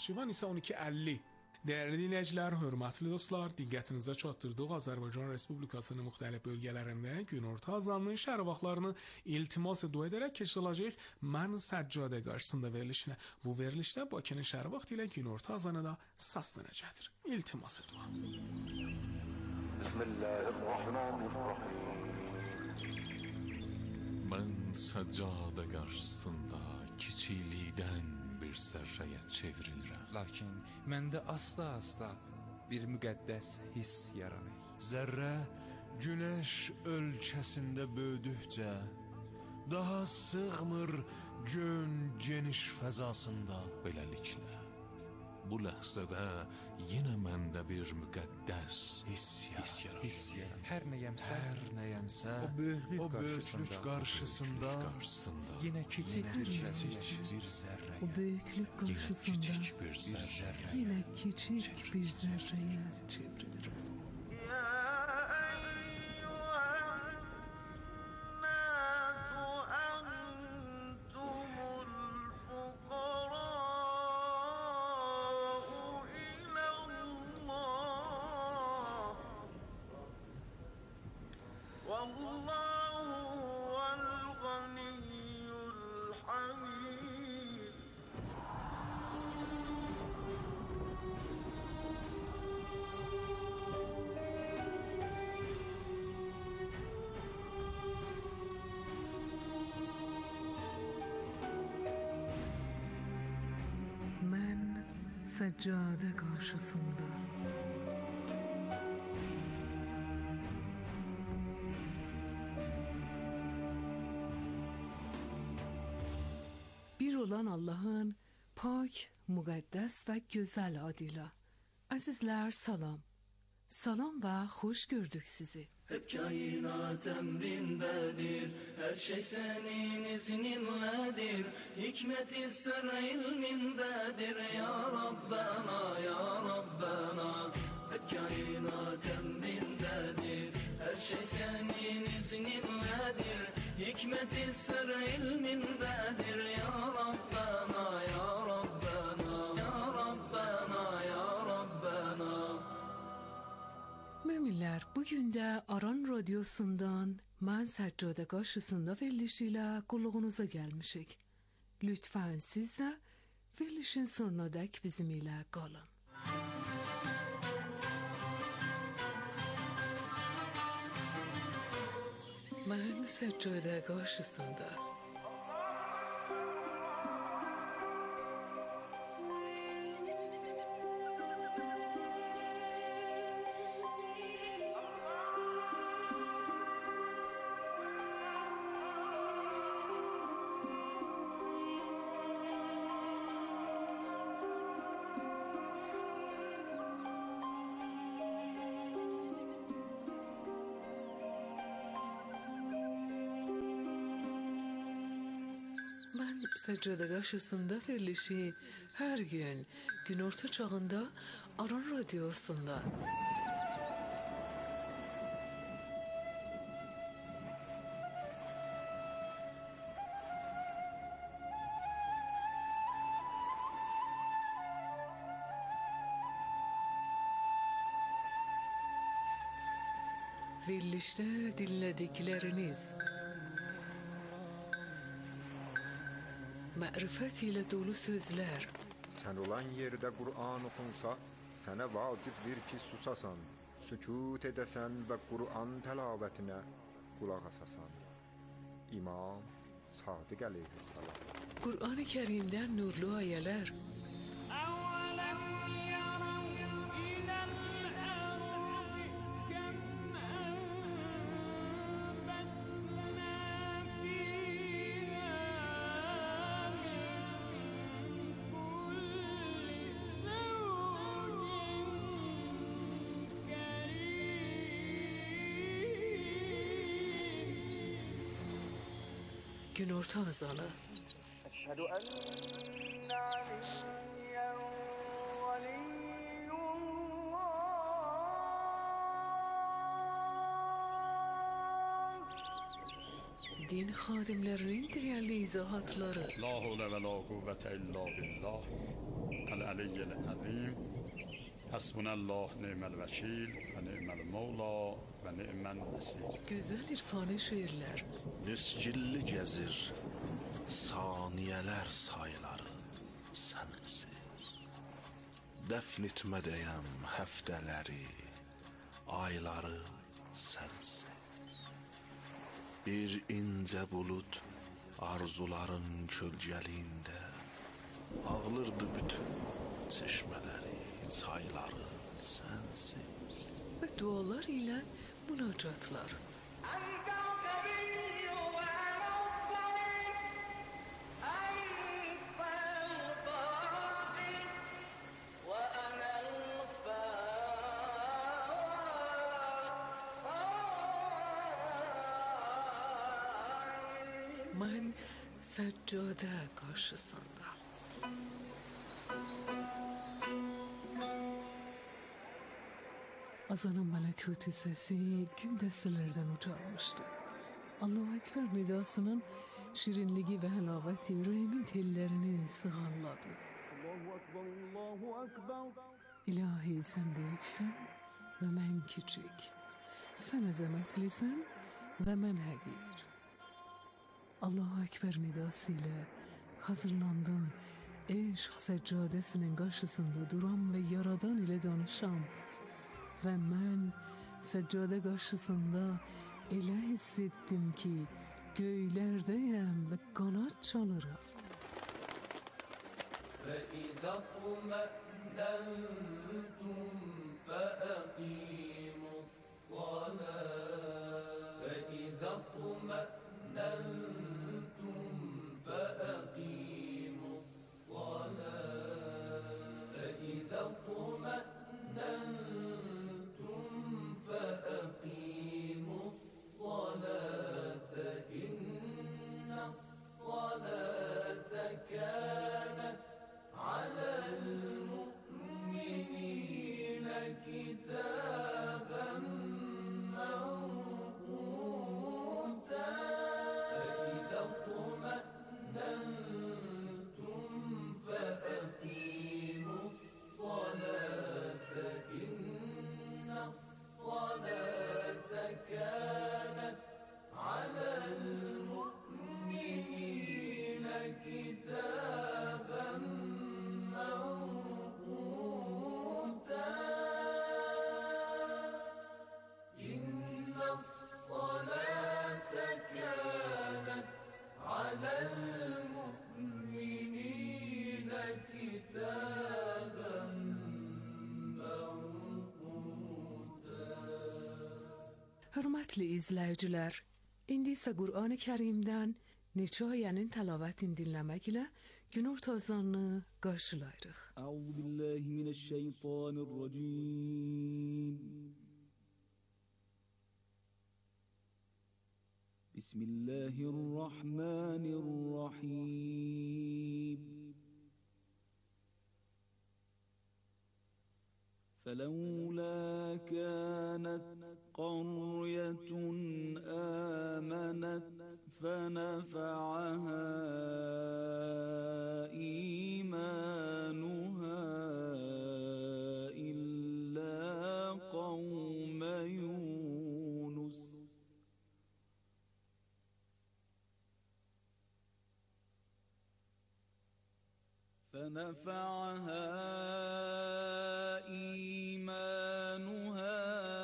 Naxçıvan isə 12:50. Değerli dinleyiciler, hörmətli dostlar, diqqətinizə çatdırdıq Azərbaycan Respublikasının müxtəlif bölgələrində günorta azanının şəhər vaxtlarını iltimas edərək keçiriləcək Mən Səccadə qarşısında verilişinə. Bu verilişdə Bakının şəhər vaxtı ilə günorta azanı da səslənəcəkdir. İltimas edirəm. Bismillahirrahmanirrahim. Mən Səccadə qarşısında kiçiklikdən bir zərrəyə çevrilirəm. Lakin məndə asta-asta bir müqəddəs hiss yaranır. Zərrə günəş ölkəsində böyüdükcə daha sığmır gön geniş fəzasında. Beləliklə, bu ləhzədə yenə məndə bir müqəddəs hiss yaranır. Hər nəyəmsə, o böyüklük qarşısında yenə kiçik bir zərrəyə, o böyüklük qarşısında yenə kiçik bir zərrəyə çevrilir. Səccadə qarşısında bir olan Allah'ın pak, müqəddəs və gözəl adıyla. Əzizlər, salam. Salam və xoş gördük sizi. Hep kainat emrindedir, her şey senin izninledir. Hikmeti sır ilmindedir ya Rabbena, ya Rabbena. Hep kainat emrindedir, her şey senin izninledir. Hikmeti sır ilmindedir ya Rabbena, ya Rabbena, ya Rabbena, ya Rabbena. Müminlər, bugün də Aran Radiosundan Mən Səccadə qarşısında verilişi ilə qulluğunuza gəlmişik. Lütfən siz də verilişin sonunadək bizim ilə qalın. Mən Səccadə qarşısında Səccadə qarşısında verilişi hər gün günorta çağında Aran Radiosunda. Verilişdə dinlədikləriniz mərifət ilə dolu sözlər. Sən olan yerdə Qur'an oxunsa, sənə vacibdir ki, susasan, sükut edəsən və Qur'an təlabətinə qulaq asasan. İmam Sadiq əleyhissalam. Qur'an-ı Kərimdən nurlu ayələr. Günorta azanı. Eşhedü enne aliyyen veliyyullah. Din xadimlərinin değerli izahatları. La havle ve la kuvvete illa billah. العلی العظیم. حسبنا الله نعم الوکیل و نعم المولا و نعم النصیر. Güzel irfani şiirler. Nüscilli gezir saniyeler sayıları sensiz. Dəfn etmədəyəm həftələri, ayları sensiz. Bir incə bulut arzuların kölgəliyində ağlırdı bütün çeşmələri, çayları sensiz. Ve dualar ile münacatlar. أنت القوي وأنا الضعيف، أنت الباقي وأنا الفاعل. Ben seccade karşısında. Azanın melekuti sesi gün destelerden uçarmıştı. Allahu Ekber nidasının şirinliği ve helaveti yüreğimin tellerini sığarladı. İlahi sen büyüksen ve ben küçük. Sen azametlisin ve ben hakir. Allahu Ekber nidasıyla hazırlandım. Eşq seccadesinin karşısında duran ve yaradan ile danışam. Ve ben seccade karşısında elə hissettim ki göylerdeyim ve kanat çalırım. فإذا اطمأننتم فأقيموا الصلاة فإذا اطمأننتم فأقيموا الصلاة فإذا اطمأننتم فأقيموا الصلاة إن الصلاة كانت على المؤمنين كتابا موقوتا فإذا اطمأننتم فأقيموا الصلاة إن الصلاة كانت على المؤمنين كتابا موقوتا إن الصلاة كانت على المؤمنين كتابا Hürmetli izleyiciler, indi ise Kur'an-ı Kerim'den neçə ayənin təlavətini dinləməklə gün ortazanını qarşılayırıq. Euzubillahimineşşeytanirracim. Bismillahirrahmanirrahim. فلولا كانت قرية آمنت فنفعها إيمانها إلا قوم يونس فنفعها إيمانها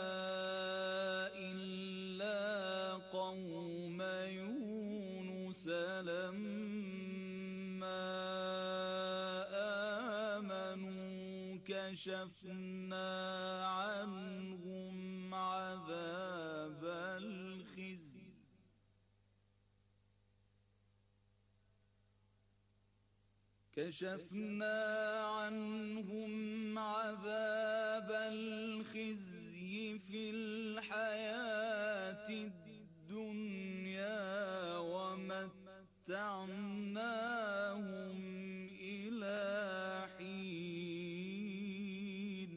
إلا قوم يونس لما آمنوا كشفنا عنهم عذاب الخزي كشفنا عنهم عذاب الخزي في الحياة الدنيا ومتعناهم إلى حين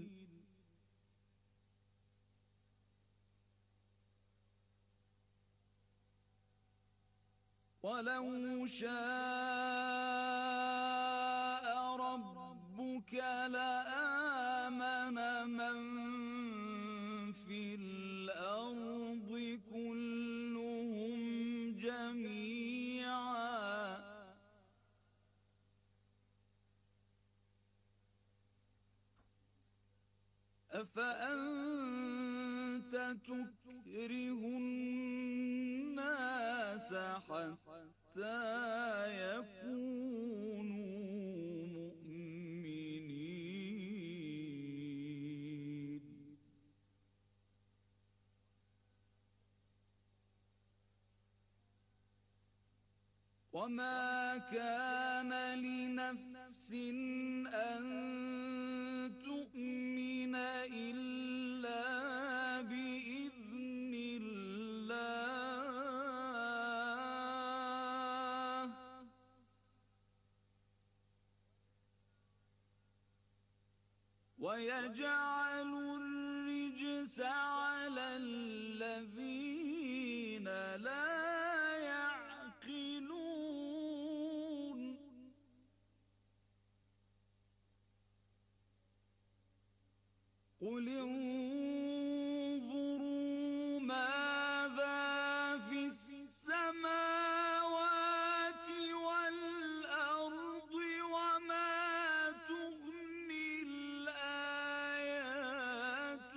ولو شاء ربك لآمن من في الأرض كلهم جميعا أفأنت تكره الناس حتى يكونوا مؤمنين وما كان لنفس أن تؤمن إلا بإذن الله ويجعل الرجس على الذين لا يعقلون قل انظروا ماذا في السماوات والأرض وما تغني الآيات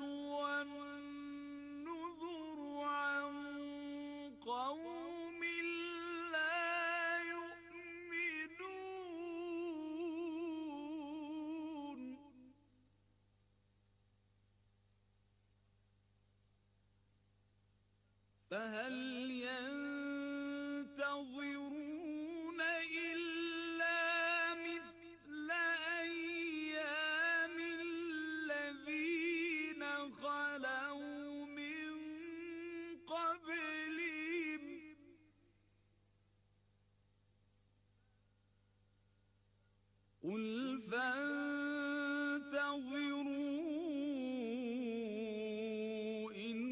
والنذر عن قوم لا يؤمنون فهل ينتظرون إلا مثل أيام الذين خلوا من قبلهم قل فانتظروا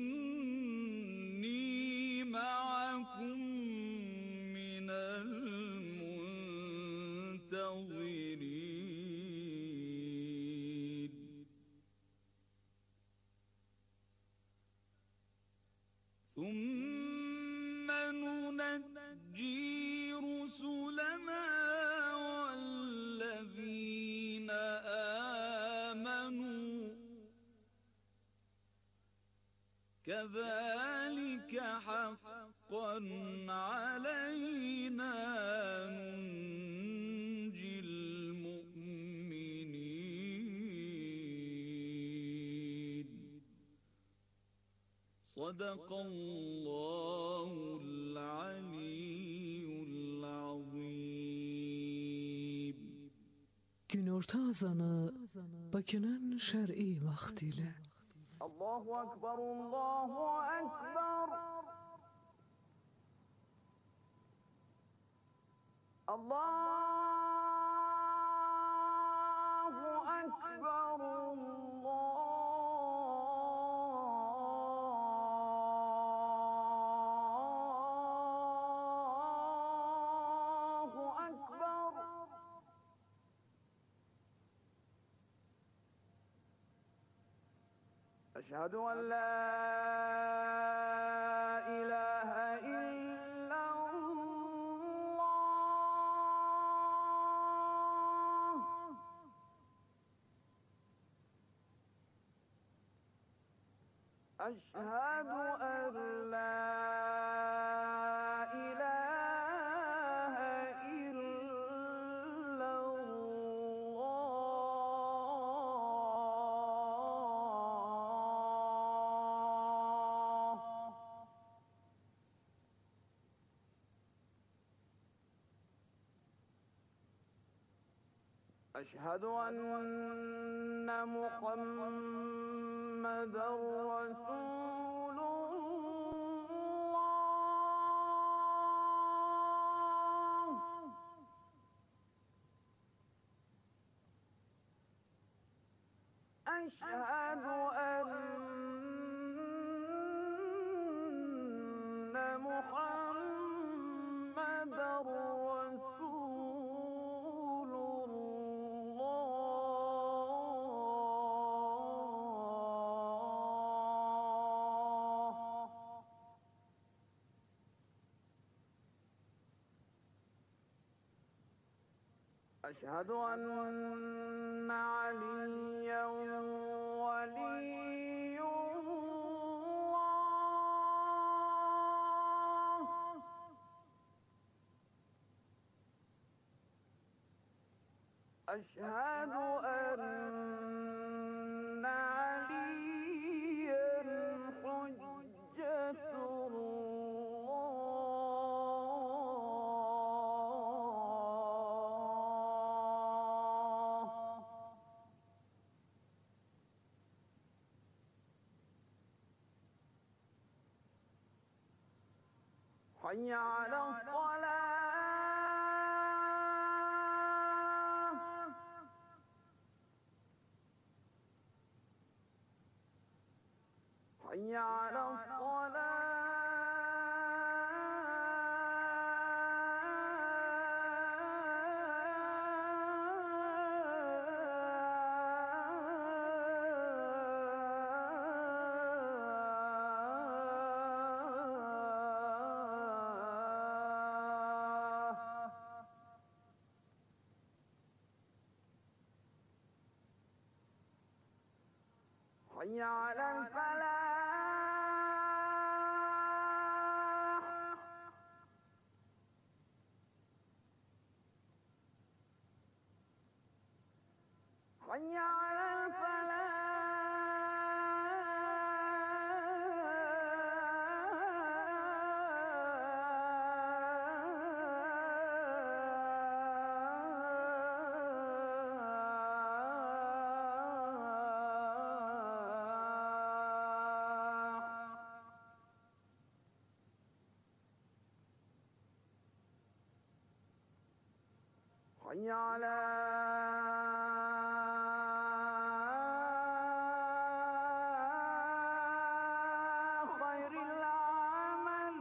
إني معكم من المنتظرين ثم ننجي رسلنا والذين آمنوا كذلك حقا علينا ننجي المؤمنين صدق الله العلي العظيم. Günorta azanı Bakı'nın şer'i vaktiyle. Allahu Ekber, Allahu Ekber. Allahu Ekber, Allahu Ekber. أشهد أن لا إله إلا الله أشهد أن لا إله إلا الله أشهد أن محمدًا رسول الله أشهد أن محمدًا رسول الله أشهد أن عليا ولي الله أشهد أن عليا حجة حي على الصلاة حي على حي على الفلاح حي على حي على خير العمل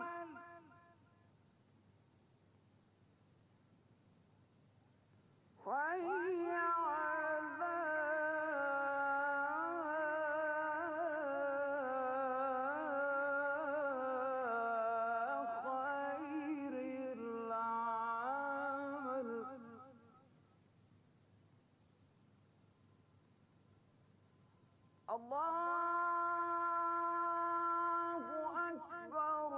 حي على خير العمل الله أكبر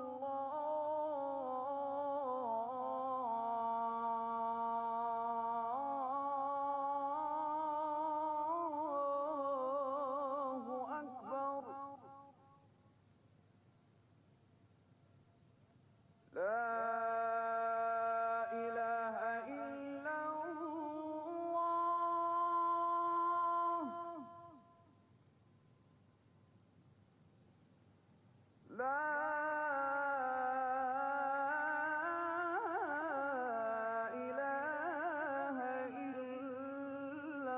الله أكبر لا إله إلا الله لا إله إلا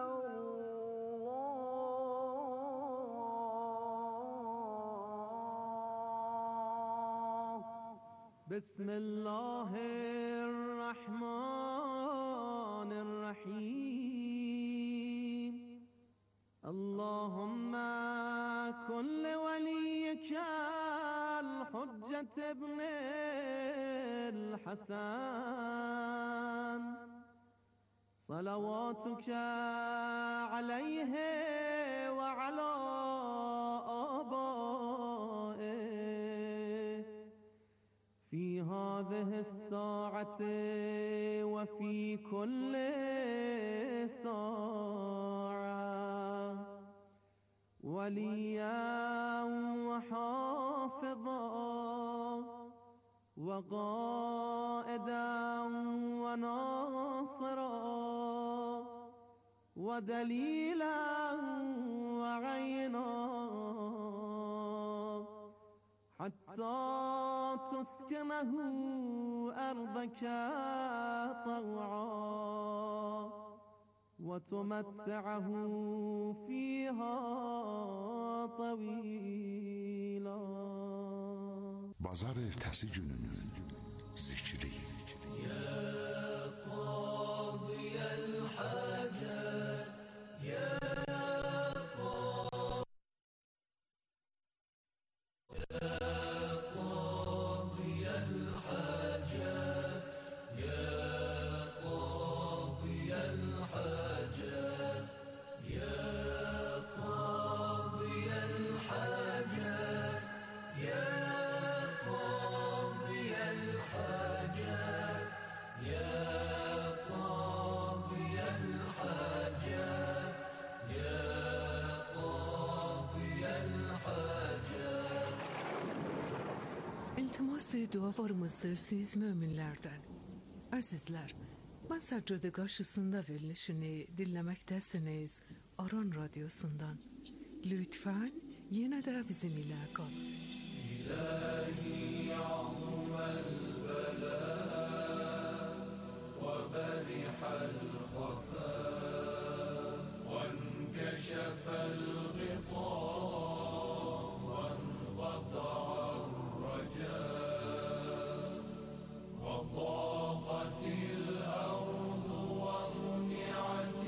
الله بسم الله الرحمن الرحيم اللهم كن لوليك الحجة ابن الحسن صلواتك عليه وعلى آبائه في هذه الساعة وفي كل ساعة وليا وحافظا وقائدا وناصرا ودليلا وعينا حتى تسكنه أرضك طوعا وتمتعه فيها طويلا. Bazar ertəsi gününün zikri. Ya qadiyəl hacət, ya قاضي İltimas dualarımızdır siz müminlerden. Azizler, ben Səccade qarşısında verilişini dinləməkdəsiniz Aran Radyosundan. Lütfen yine de bizim ile kalın. إلهي عظم البلاء وبرح الخفاء وانكشف الغطاء وانقطع الرجاء وضاقت الأرض ومنعت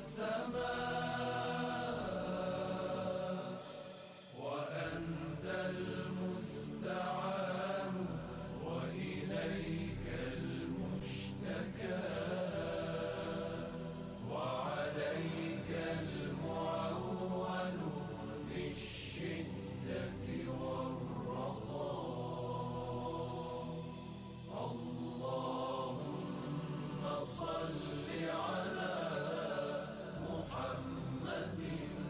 السماء وأنت المستعان وإليك المشتكى وعليك المعول في الشدة والرخاء اللهم صل على محمد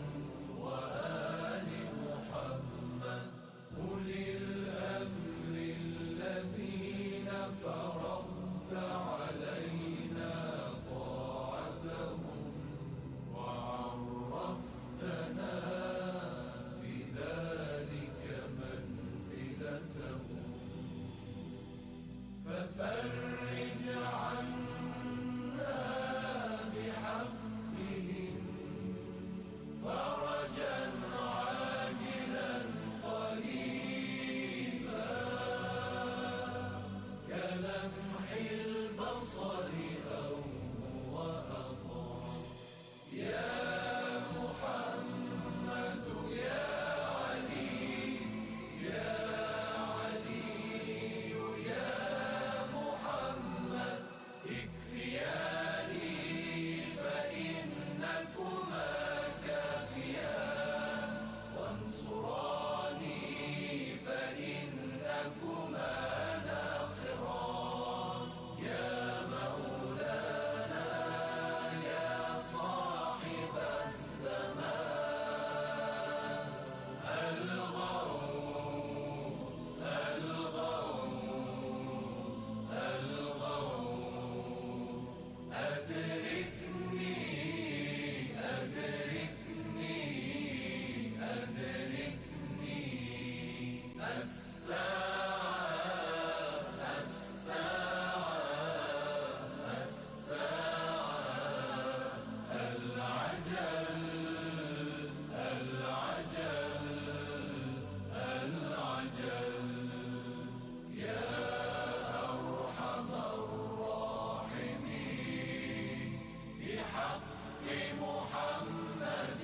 وآل محمد أولي الأمر الذين فرضت علينا طاعتهم وعرفتنا بذلك منزلتهم ففرج عنا بحقهم فرجا عاجلا قريبا كلمح البصر أو هو أقرب يا محمد يا علي يا علي يا محمد اكفياني فإنكما كافيان وانصراني فإنكما ناصران يا مولانا يا صاحب الزمان الغوث الغوث الغوث أدركني أدركني أدركني الساعة الساعة الساعة العجل العجل العجل يا أرحم الراحمين بحق محمد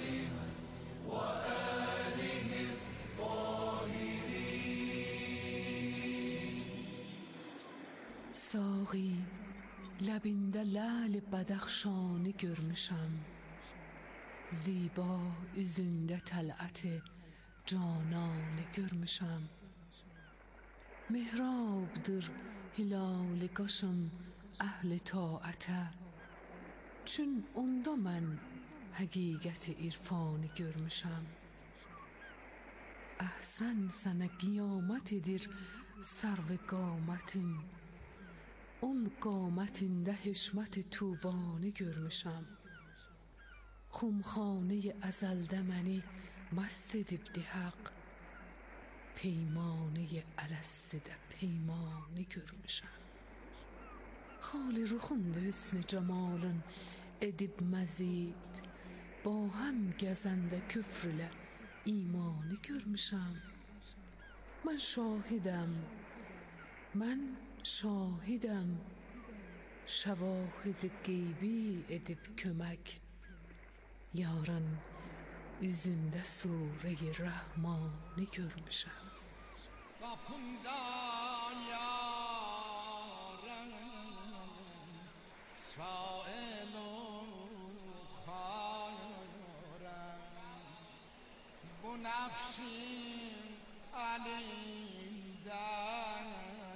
وآله الطاهرين Saği, لبinde lal بدخشانی görmüşəm. Ziba üzündə tələt cananı görmüşəm. Mihrabdır hilal qaşın əhli taətə. Çün onda mən həqiqəti irfanı görmüşəm. Əhsən sənə qiyamət edir sarv qamətin. On qamətində hişmət tubanı görmüşəm. Xumxanə əzəldə məni mست edibdi haqq. Peymanə ələstədə peymanı görmüşəm. Xali ruxunda hüsn camalın edib məzid. Ba həm gəzəndə küfr ilə imanı görmüşəm. Mən şahidəm şəvahid qeybi edib kömək. Yarın üzündə surə-i Rəhmanı görmüşəm. Kapımdan yarın sâil-u khârım bu nefsin elinden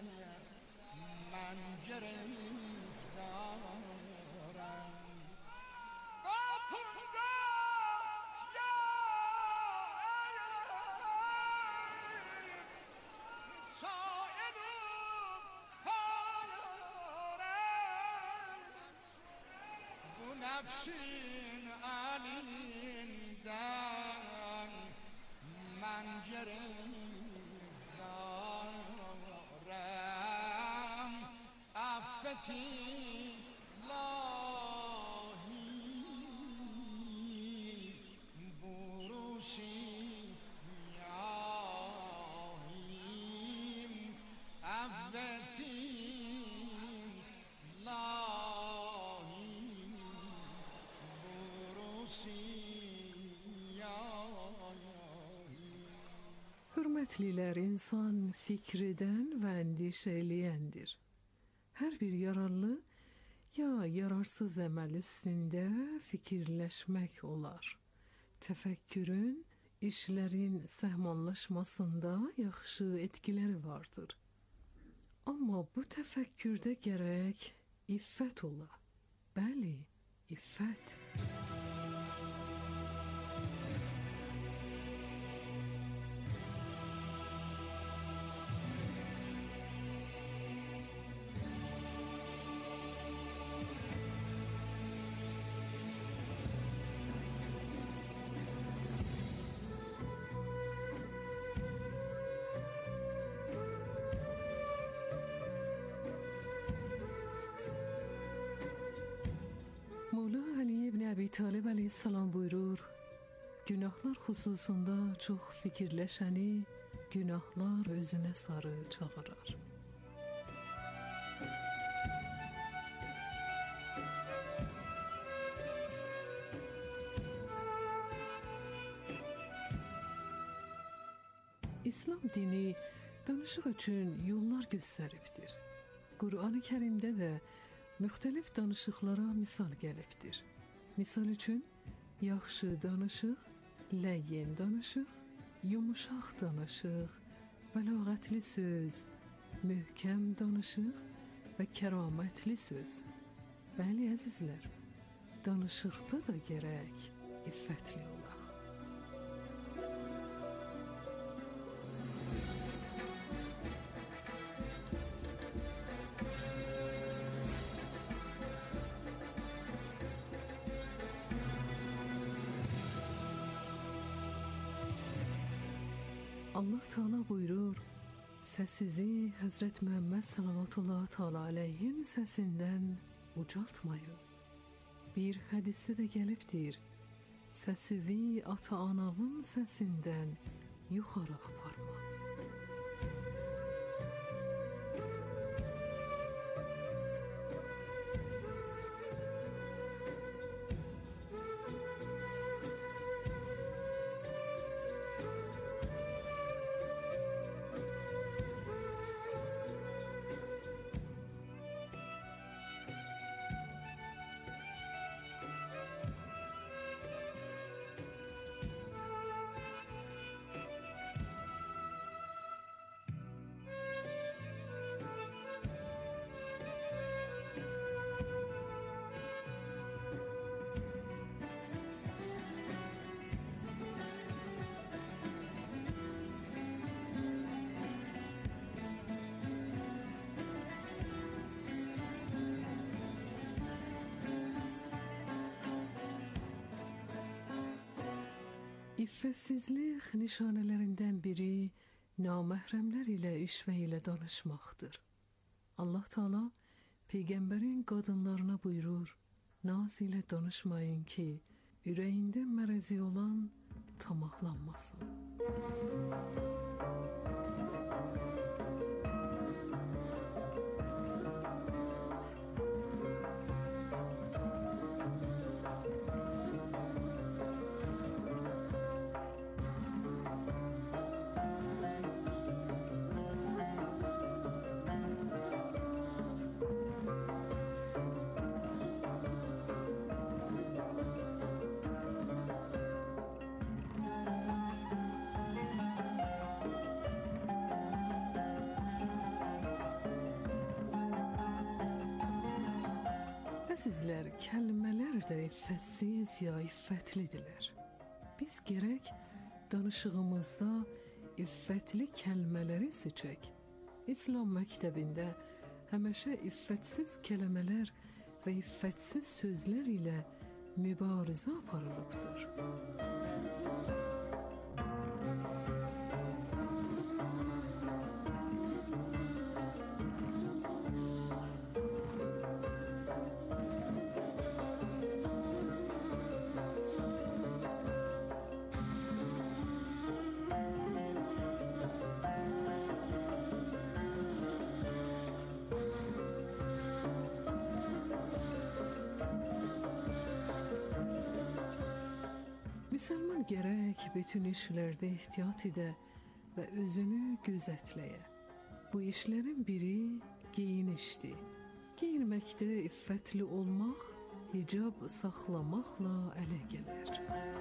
ben giriftarım. Kapımdan yarın sâil نقشین علیندن من گرفتارم عفتی لاهی بروشی یاهیم عفتی لاهی بروشی Hörmətliler, insan fikreden və endişeliyəndir. Hər bir yararlı ya yararsız əməl üstündə fikirləşmək olar. Təfəkkürün işlərin səhmanlaşmasında yaxşı etkiləri vardır. Amma bu təfəkkürdə gərək iffət ola. Bəli, iffət. Molla Ali ibn Abi Talib aleyhissalam buyurur, günahlar xüsusunda çox fikirləşəni günahlar özünə sarı çağırar. İslam dini danışıq üçün yollar göstəribdir. Qur'an-ı Kərimdə də müxtəlif danışıqlara misal gəlibdir. Misal üçün, yaxşı danışıq, ləyyin danışıq, yumuşaq danışıq, bəlağətli söz, möhkəm danışıq və kəramətli söz. Bəli, əzizlər, danışıqda da gərək iffətli olaq. Allah Teala buyurur, səsizi Həzrət Məhəmməd sallallahu teala aleyhin səsindən ucaltmayın. Bir hədisdə də gəlibdir, səsivi ata-anavın səsindən yuxarı aparma. İffətsizlik nişanələrindən biri naməhrəmlər ilə işvə ilə danışmaqdır. Allah Teala Peyğəmbərin qadınlarına buyurur, naz ilə danışmayın ki, ürəyində mərəzi olan tamahlanmasın. Əzizlər, kəlmələr də iffətsiz ya iffətlidirlər. Biz gərək danışığımızda iffətli kəlmələri seçək. İslam məktəbində həmişə iffətsiz kəlmələr və iffətsiz sözlər ilə mübarizə aparılıbdır. Müsəlman gərək bütün işlərdə ehtiyat edə və özünü gözətləyə. Bu işlərin biri geyinişdir. Geyinməkdə iffətli olmaq, hicab saxlamaqla ələ gələr.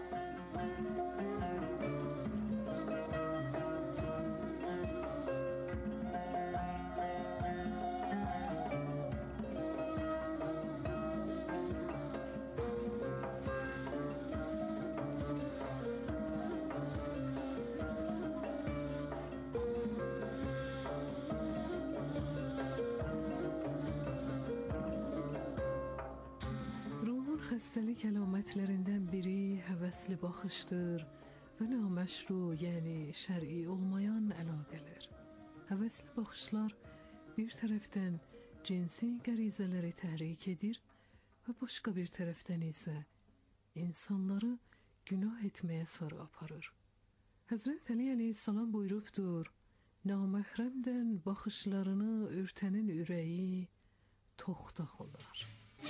Xəstəlik əlamətlərindən biri həvəsli baxışdır və naməşru, yəni şər'i olmayan əlaqələr. Həvəsli baxışlar bir tərəfdən cinsi qərizələri təhrik edir və başqa bir tərəfdən isə insanları günah etməyə sarı aparır. Həzrət Əli əleyhissalam buyurubdur, naməhrəmdən baxışlarını örtənin ürəyi toxtaq olar.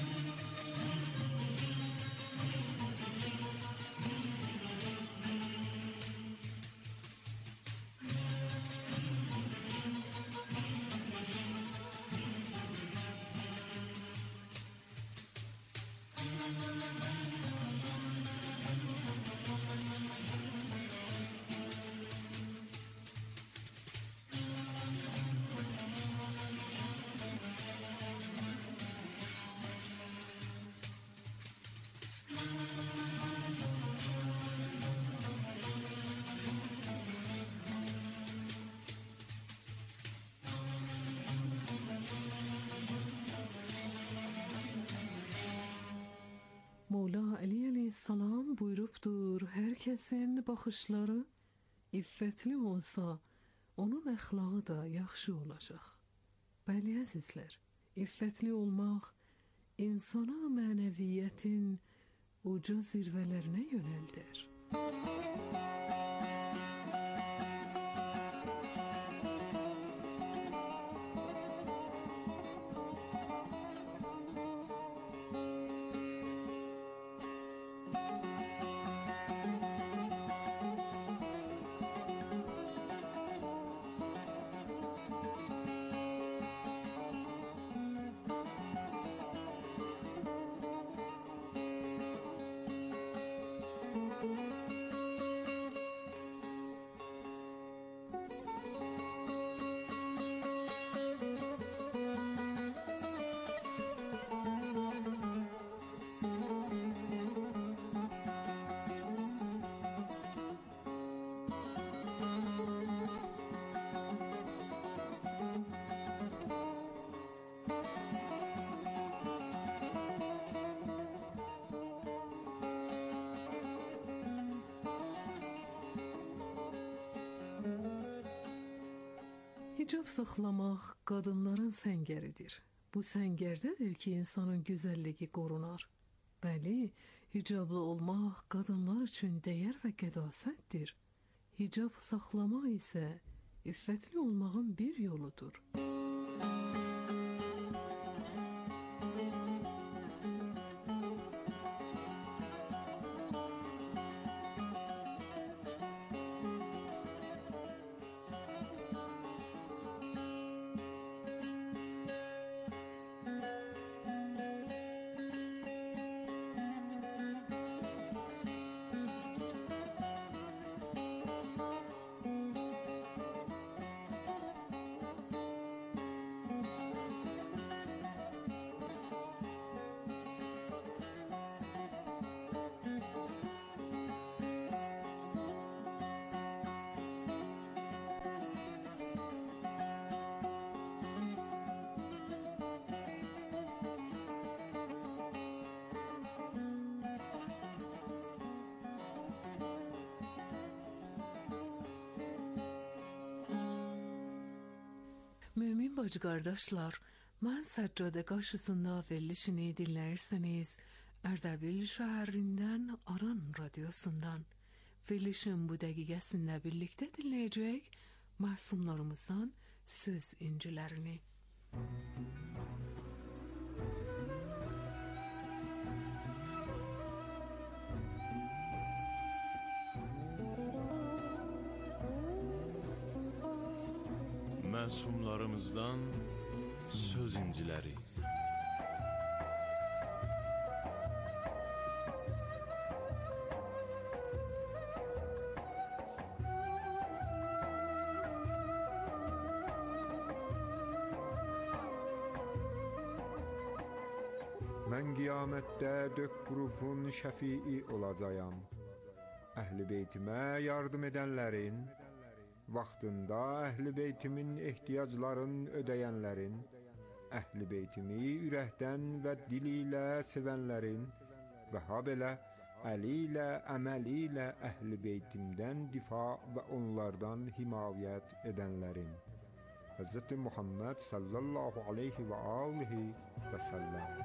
Mola Ali əleyhissalam buyurubdur, hər kəsin baxışları iffətli olsa, onun əxlağı da yaxşı olacaq. Bəli əzizlər, iffətli olmaq insana mənəviyyətin uca zirvələrinə yönəldər. Hicab saxlamaq qadınların səngəridir. Bu səngərdədir ki, insanın gözəlliyi qorunar. Bəli, hicablı olmaq qadınlar üçün dəyər və qədasətdir. Hicab saxlamaq isə iffətli olmağın bir yoludur. bacı qardaşlar, mən Səccadə qarşısında verilişini dinləyirsiniz. Ərdəbil şəhərindən Aran radiosundan. Verilişin bu dəqiqəsində birlikdə dinləyəcək məsumlarımızdan söz incilərini. Məsumlarımızdan söz inciləri. Mən qiyamətdə 4 qrupun şəfii olacağam. Əhl-i beytimə yardım edənlərin, vaxtında əhl-i beytimin ehtiyaclarını ödəyənlərin, əhl-i beytimi ürəkdən və dili ilə sevənlərin və habelə əli ilə, əməli ilə əhl-i beytimdən difa və onlardan himayət edənlərin. Hz. Muhammed sallallahu aleyhi və alihi və səlləm.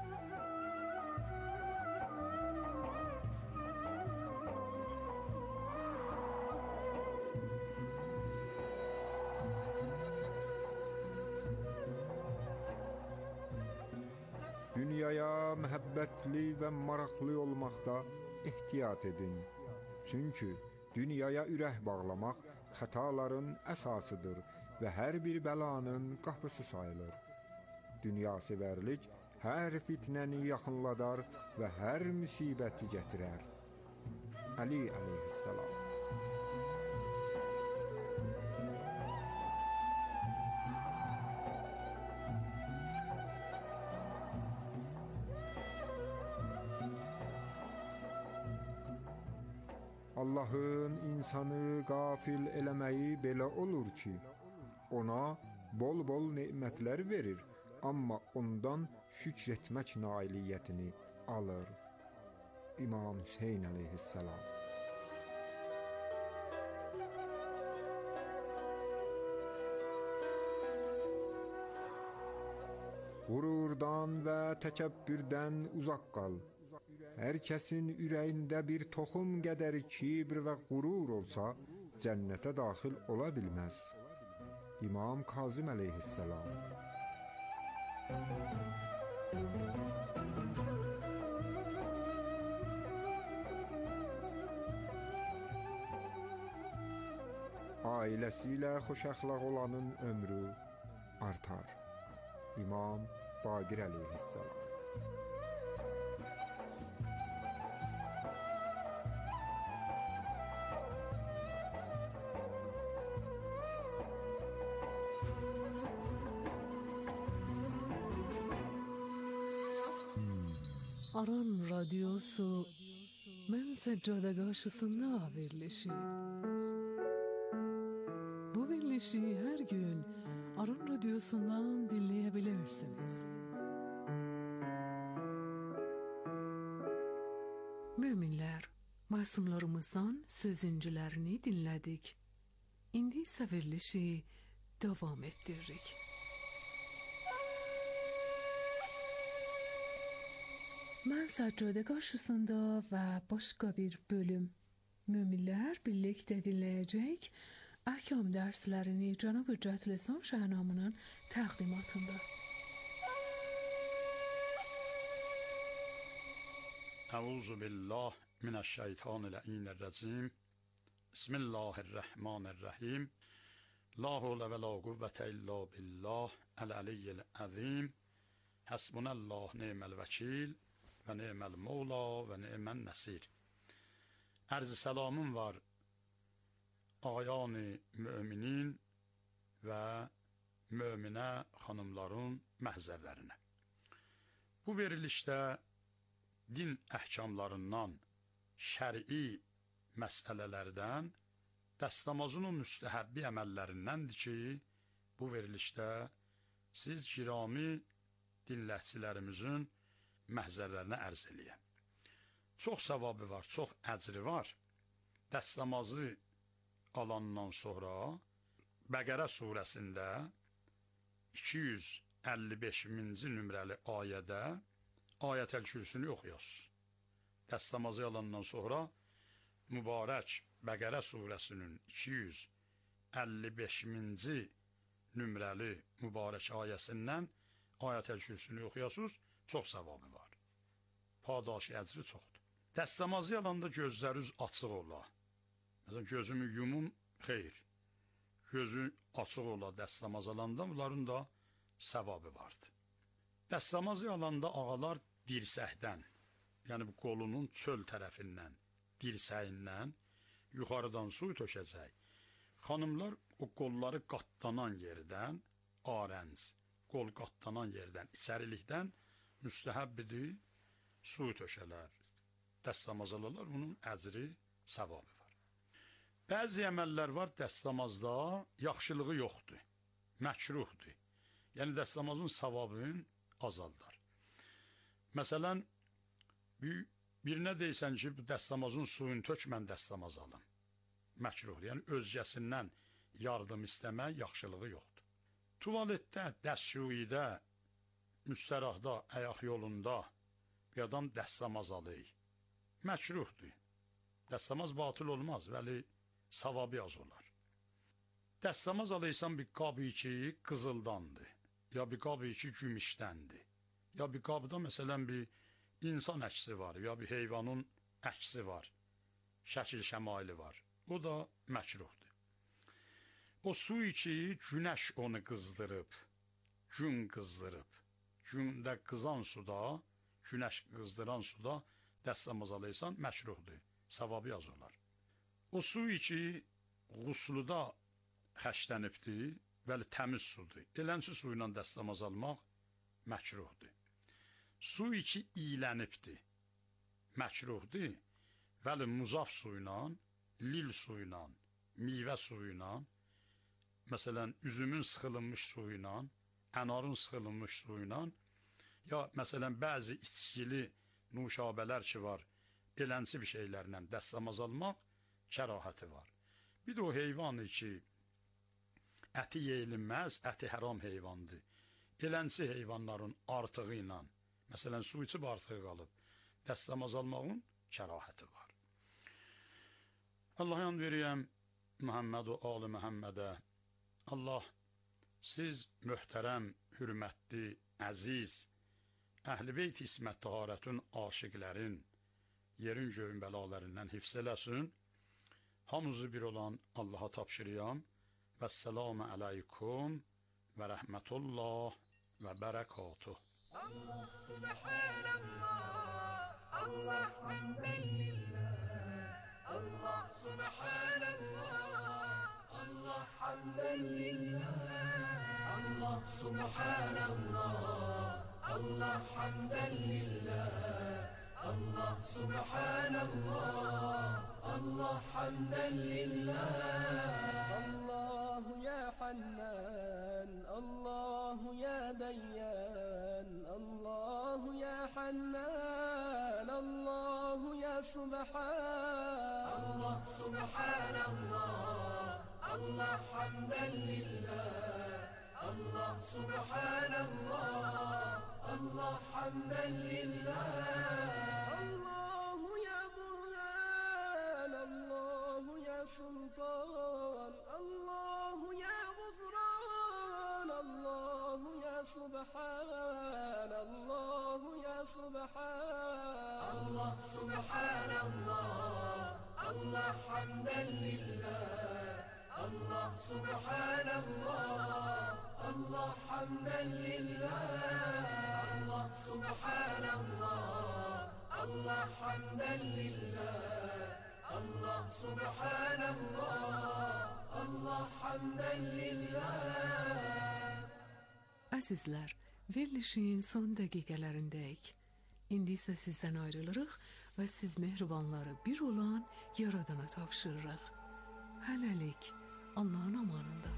Dünyaya məhəbbətli və maraqlı olmaqda ehtiyat edin. Çünki dünyaya ürək bağlamaq xətaların əsasıdır və hər bir bəlanın qapısı sayılır. Dünyasevərlik hər fitnəni yaxınladar və hər müsibəti gətirər. Ali aleyhissalam. Allahın insanı qafil eləməyi belə olur ki, ona bol-bol nemətlər verir, amma ondan şükr etmək nailiyyətini alır. İmam Hüseyn aleyhissalam. Qururdan və təkəbbürdən uzaq qal. Hər kəsin ürəyində bir toxum qədər kibr və qurur olsa, cənnətə daxil ola bilməz. İmam Kazım əleyhissalam. Ailəsi ilə xoş əxlaq olanın ömrü artar. İmam Baqir əleyhissalam. Aran radyosu mən Səccadə qarşısında verilişi. Bu verilişi hər gün Aran radyosundan dinləyebilirsiniz. Müminlər, məsumlarımızdan söz incilərini dinlədik. İndi isə verilişi davam etdiririk. Mən Səccadə qarşısında və başqa bir bölüm. Möminlər birlikdə dinləyəcək əhkam dərslərini Cənab-ı Cədl-İslam Şəhnamının təqdimatında. Əuzu billah minəşşeytanirracim. Bismillahirrahmanirrahim. La havle və la quvvətə illa billah el-aliyyil azim. Hasbunallah ni'mel vekil və ni'mel mevla və ni'men nasir. Arz salamım var ayani müminin və müminə xanımların məhzərlərinə. Bu verilişdə din əhkamlarından, şəri məsələlərdən, dəstəmazın o müstəhəbbi əməllərindəndir ki, bu verilişdə siz girami dinləhçilərimizin məhzərlərinə ərz eləyəm. Çox savabı var, çox əcri var. Dəstəmazı alandan sonra Bəqərə surəsində 255-ci nömrəli ayədə Ayətəl Kürsünü oxuyasınız. Dəstəmazı alandan sonra mübarək Bəqərə surəsinin 255-ci nömrəli mübarək ayəsindən Ayətəl Kürsünü oxuyasınız, çox savabı var. Padaş əcri çoxdur. Dəstəmazı alanda gözləriniz açıq ola. Məsələn, gözümü yumum, xeyr. Gözü açıq ola dəstəmaz alanda, bunların da savabı vardır. Dəstəmazı alanda ağalar dirsəkdən, yəni bu qolunun çöl tərəfindən, dirsəyindən yuxarıdan su tökəcək. Xanımlar o qolları qatlanan yerdən, arənc, qol qatlanan yerdən, içərilikdən müstəhəbbidir, su tökələr, dəstəmaz alırlar, bunun əcri, savabı var. Bəzi əməllər var dəstəmazda, yaxşılığı yoxdur, məkruhdur. Yəni dəstəmazın savabını azaldar. Məsələn, birinə deysən ki, dəstəmazın suyunu tök, mən dəstəmaz alım. Məkruhdur, yəni özgəsindən yardım istəmək yaxşılığı yoxdur. Tuvaletdə, dəstşüidə, müstərahda, əyaq yolunda bir adam dəstəmaz alır. Məkruhdur. Dəstəmaz batıl olmaz, vəli savabı az olar. Dəstəmaz alırsan bir qabı ki, qızıldandır, ya bir qabı ki, gümüşdəndir, ya bir qabıda məsələn bir insan əksi var, ya bir heyvanın əksi var, şəkil şəmaili var. O da məkruhdur. O su ki, günəş onu qızdırıb, gün qızdırıb, gündə qızan suda, günəş qızdıran suda dəstəmaz alırsan, məkruhdur, savabı az olar. O su ki, qusluda xəşlənibdir, vəli təmiz sudur. Elənçi su ilə dəstəmaz almaq məkruhdur. Su ki, iylənibdir, məkruhdur, vəli muzaf su ilə, lil su ilə, meyvə su ilə, məsələn, üzümün sıxılınmış su ilə, ənarın sıxılınmış su ilə, ya məsələn, bəzi içkili nuşabələr ki var, elənçi bir şeylərlə dəstəmaz almaq kərahəti var. Bir də o heyvanı ki, əti yeyilməz, əti həram heyvandır. Elənçi heyvanların artığı ilə, məsələn, su içib artığı qalıb, dəstəmaz almağın kərahəti var. Allah yan veriyəm Muhammed və Ali Muhammedə. Allah, siz möhtərəm, hürmətli, əziz, Əhl-i Beyt İsmət Taharətin aşiqlərin yerin göyün bəlalarından hifz eləsin. Hamımızı bir olan Allaha tapşırıyam. Vəssalamu aleykum və rəhmətullah və bərəkatuh. Allah subhanallah, Allah hamdən lillah, Allah subhanallah, Allah hamdən lillah, Allah subhanallah, Allah hamdən lillah, Allah subhanallah, Allah hamdən lillah. الله يا حنان الله يا ديان الله يا حنان الله يا سبحان الله سبحان الله الله حمدا لله الله سبحان الله الله حمدا لله الله يا برهان الله يا سلطان الله يا غفران الله يا سبحان الله يا سبحان الله سبحان الله الله حمدا لله الله سبحان الله الله حمدا لله الله سبحان الله الله حمدا لله الله سبحان الله الله حمدا لله. Əzizlər, verilişin son dəqiqələrindəyik. İndi isə sizdən ayrılırıq və siz mehribanları bir olan Yaradana tapşırırıq. Hələlik, Allahın amanında.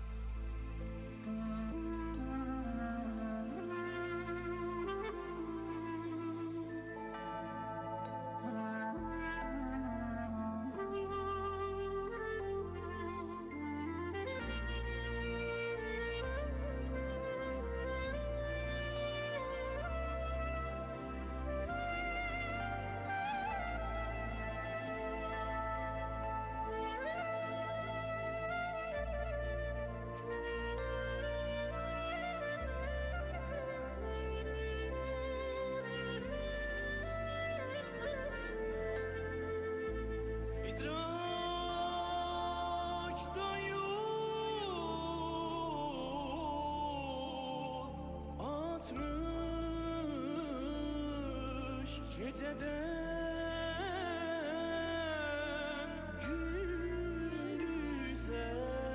batmış geceden gündüze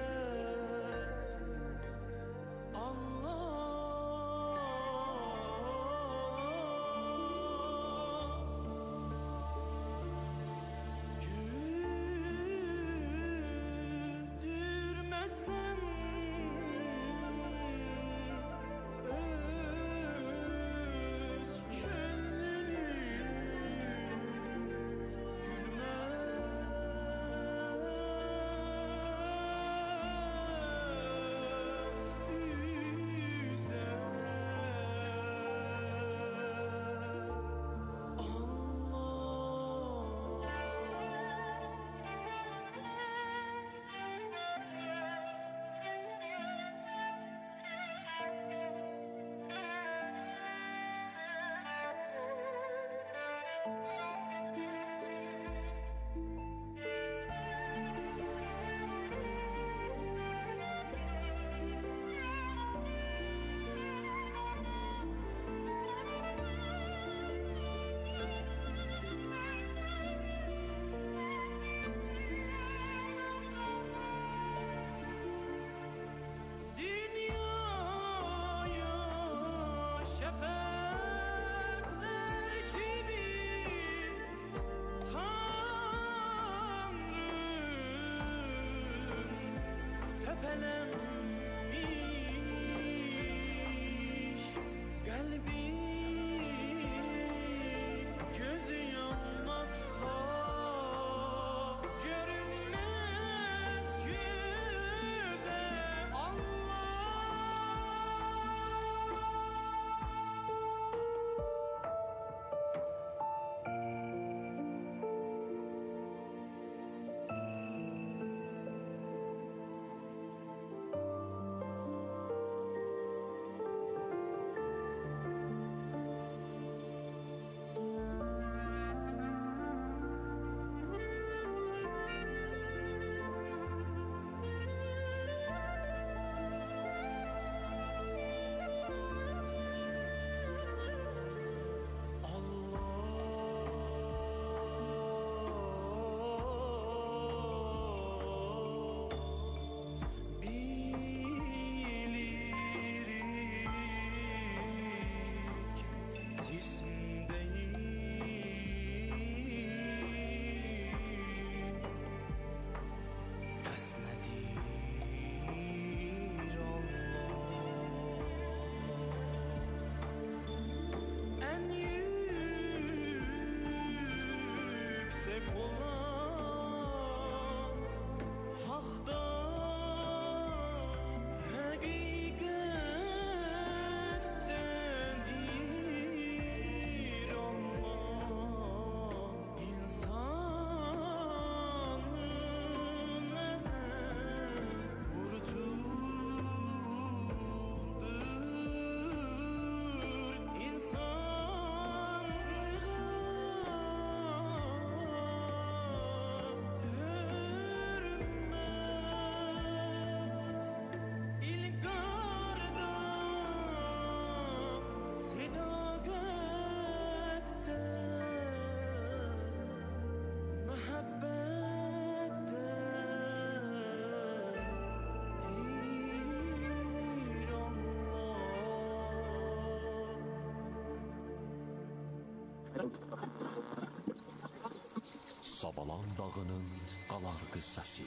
Sabalan dağının qalar qıssası.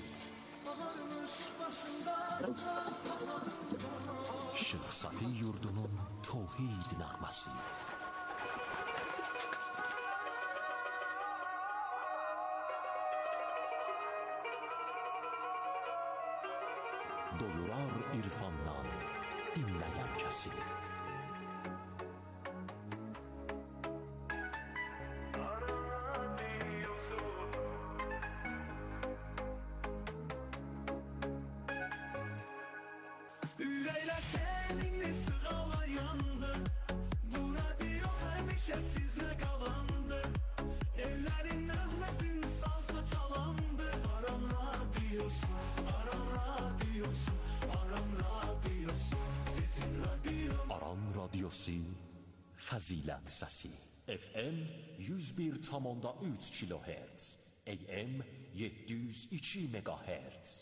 Şeyx Safi yurdunun tövhid nəğməsi. Doyurar irfandan dinləyən kəsi. radiosi, Fəzilət səsi. FM 101,3 kHz, AM 702 MHz.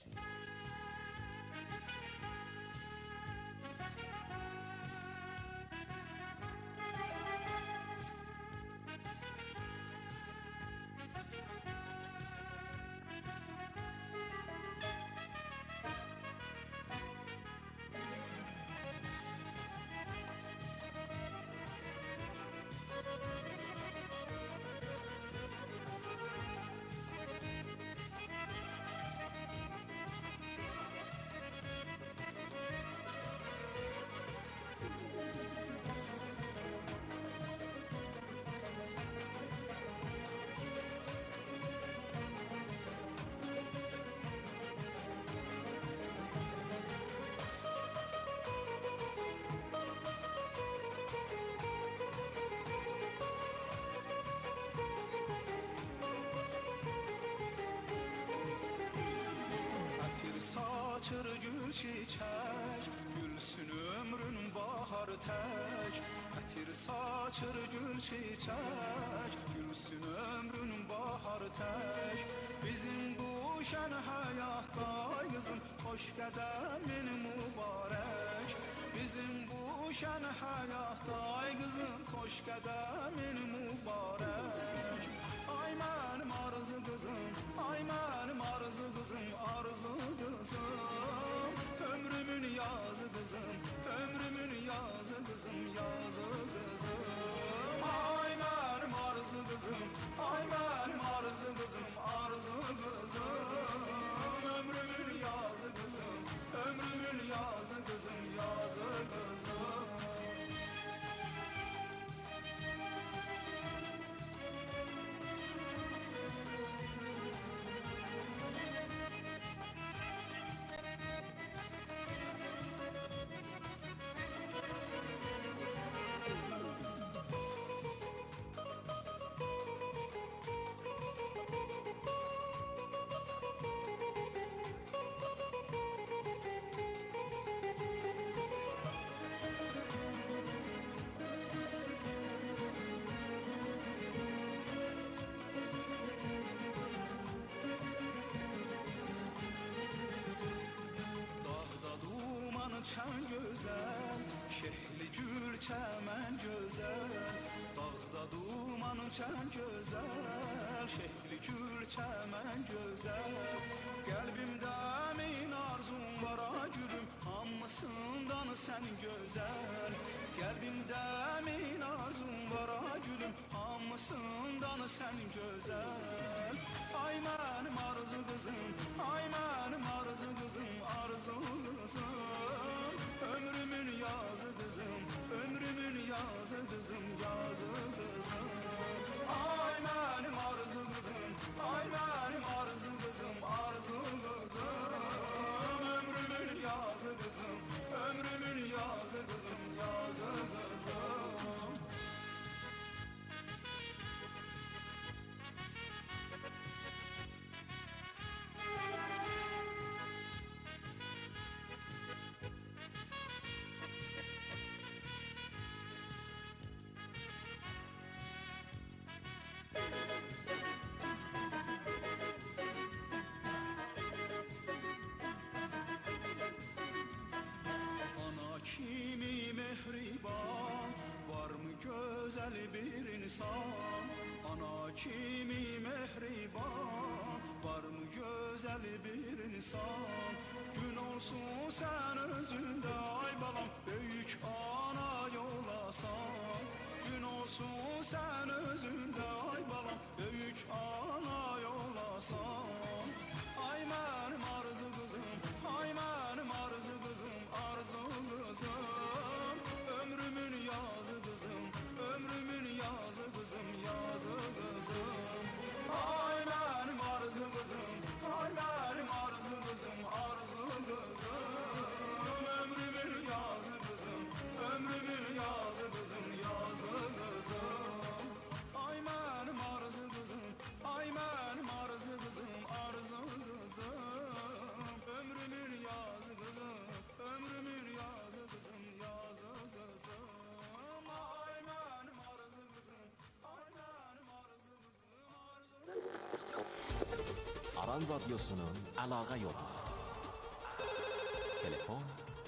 Saçır gül çiçek, gülsün ömrün baharı tek. Ətir saçır gül çiçek, gülsün ömrün baharı tek. Bizim bu şən həyatda qızım, xoş qədəmin mübarək. Bizim bu şən həyatda qızım, xoş qədəmin mübarək. Ay mənim arzu qızım, ay mənim arzu qızım, arzu qızım. Ömrümün yazı qızım, ömrümün yazı qızım, yazı qızım. Ay mənim arzu qızım, ay mənim arzu qızım, arzu qızım. Ömrümün yazı qızım, ömrümün yazı qızım, yazı qızım. Çən gözəl, şehli gül çəmən gözəl. Dağda duman çən gözəl, şehli gül çəmən gözəl. Qəlbimdə min arzum var a gülüm, hamısından sən gözəl. Qəlbimdə min arzum var a gülüm, hamısından sən gözəl. Ay mənim arzu qızım, ay mənim arzu qızım, arzu qızım. Ömrümün yazı qızım, ömrümün yazı qızım, yazı qızım. Ay mənim arzu qızım, ay mənim arzu qızım, arzu qızım. Ömrümün yazı qızım, ömrümün yazı qızım, yazı qızım. Kimi mehriban, var mı güzel bir insan? Ana kimi mehriban, var mı güzel bir insan? Gün olsun sen özünde ay balam, büyük ana yolasan. Gün olsun sen özünde ay balam, büyük ana yolasan. Ay mənim arzu qızım, ay mənim arzu qızım, arzu qızım. Ömrümün yazı qızım, ömrümün yazı qızım, yazı qızım. Ay mənim arzu qızım, ay mənim arzu qızım, arzu qızım. Ömrümün yazı qızım, ömrümün yazı qızım, yazı qızım. Ay mənim arzu qızım, ay mənim arzu qızım, arzu qızım. Aran Radyosu'nun əlaqə yolu. Telefon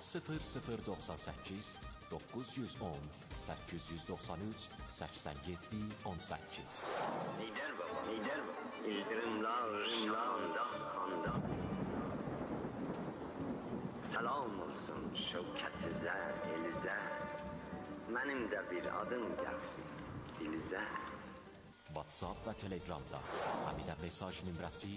0098 910 893 87 18. Lider baba, lider baba. İldırımlar, anda. Salam olsun şevkətizə, elizə. Mənim də bir adım gəlsin dilizə. WhatsApp və Telegramda həmidə mesaj nömrəsi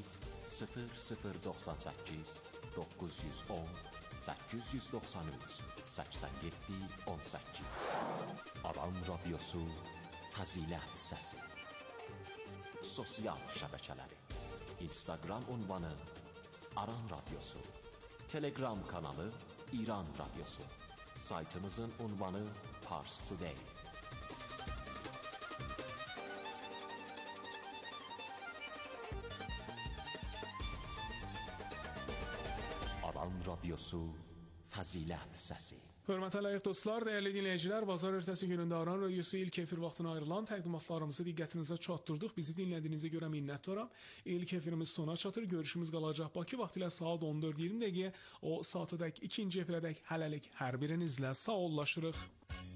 0098 910 893 87 18. Aran Radyosu Fəzilət Səsi. Sosial şəbəkələri: Instagram ünvanı Aran Radyosu, Telegram kanalı İran Radyosu, saytımızın ünvanı Pars Today. Aran Radyosu Fəzilət Səsi. Hörmətli layiq dostlar, dəyərli dinləyicilər, bazar ertəsi günündə Aran Radyosu ilk efir vaxtına ayrılan təqdimatlarımızı diqqətinizə çatdırdıq. Bizi dinlədiyinizə görə minnətdaram. İlk efirimiz sona çatır. Görüşümüz qalacaq Bakı vaxtı ilə saat 14:20. O saatədək ikinci efirdək hələlik hər birinizlə sağollaşırıq.